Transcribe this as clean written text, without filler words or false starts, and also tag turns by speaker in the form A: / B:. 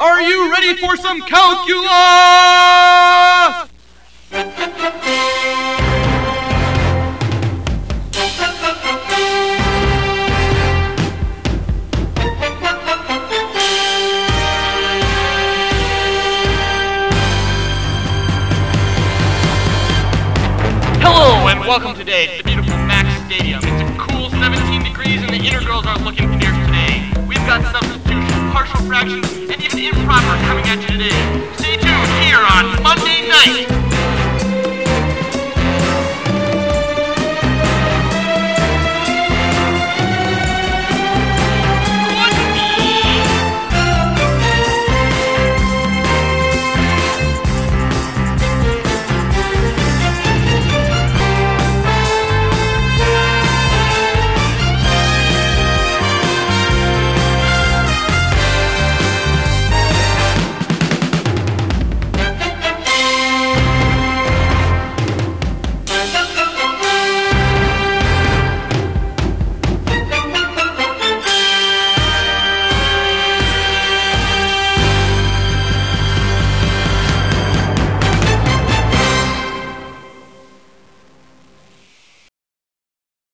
A: Are you ready for some calculus? Hello and welcome today to the beautiful Max Stadium. It's a cool 17 degrees and the integrals are looking fierce today. We've got substitution, partial fractions, and even improper coming at you today. Stay tuned here on Monday night.